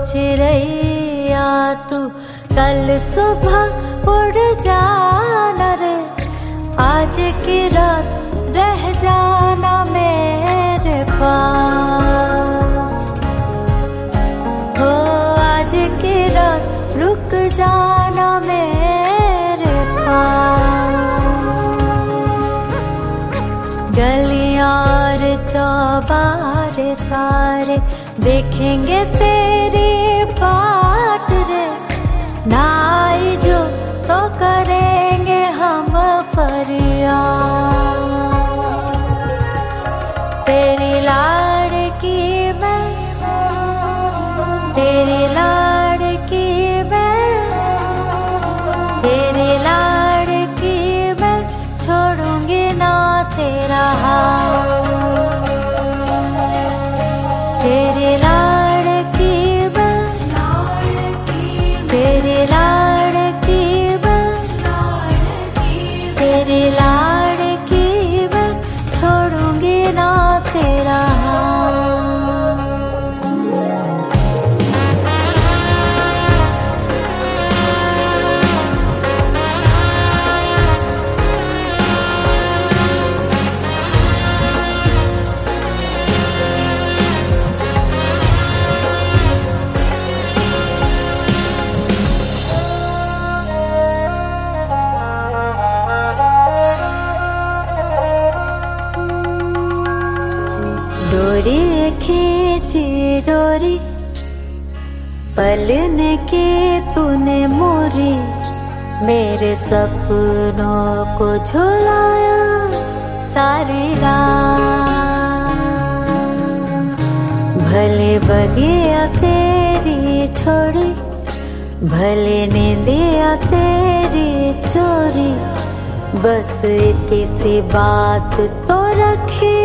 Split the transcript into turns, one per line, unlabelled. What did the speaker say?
चिड़ैया तू कल सुबह उड़ जाना रे, आज की रात रह जाना मेरे पास। हो आज की रात रुक जाना मेरे पास। गलियां और चौबारे सारे देखेंगे तेरी बाट रे, ना आई जो तो करेंगे हम फरियाद। तेरी लाड़की मैं, तेरी लाड़की मैं, तेरी लाड़की मैं, छोड़ूंगी ना तेरा हाथ। तेरी लाड़की मैं, तेरी लाड़की मैं, तेरी लाड़की मैं, छोड़ूंगी ना तेरा हाथ। डोरी खींची डोरी पलने की तूने मोरी, मेरे सपनों को झुलाया सारी रात। भले बगिया तेरी छोड़ी, भले नींदिया तेरी चोरी, बस इतनी सी बात तो रखी